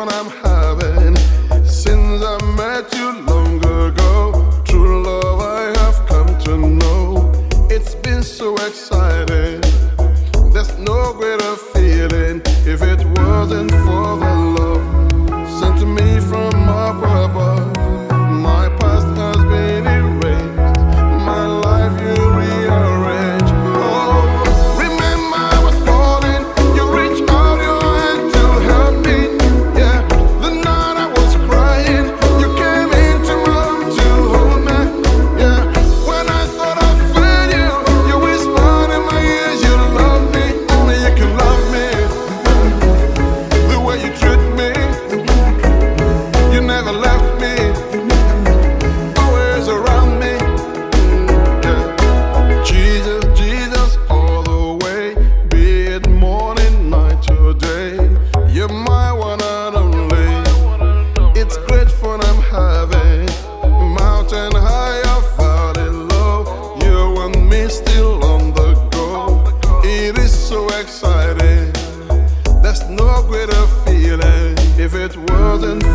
fun I'm having since I met you long ago. True love I have come to know. It's been so exciting. There's no greater feeling if it wasn't for the love sent to me from up above. My past has been erased, my life you rearrange. Oh, remember I was falling, you reached out your hand to help me. Yeah, the night I was crying, you came into my room to hold me. Yeah, when I thought I failed you, you whispered in my ears you love me, only you can love me. The way you treat me, you never left me, always around me. Yeah. Jesus, Jesus, all the way, be it morning, night or day. You're my one and only. It's great fun I'm having. Mountain high, I valley low. You and me still on the go. It is so exciting. There's no greater feeling if it wasn't